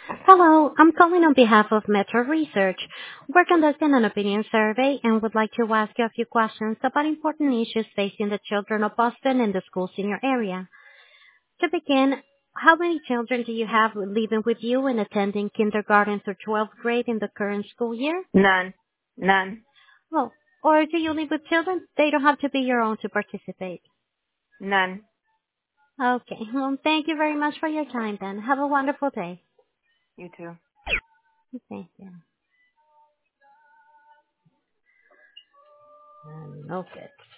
Hello, I'm calling on behalf of Metro Research. We're conducting an opinion survey and would like to ask you a few questions about important issues facing the children of Boston and the schools in your area. To begin, how many children do you have living with you and attending kindergarten through 12th grade in the current school year? None. None. Oh, or do you live with children? They don't have to be your own to participate. None. Okay, well, thank you very much for your time then. Have a wonderful day. You too. Thank you. Okay.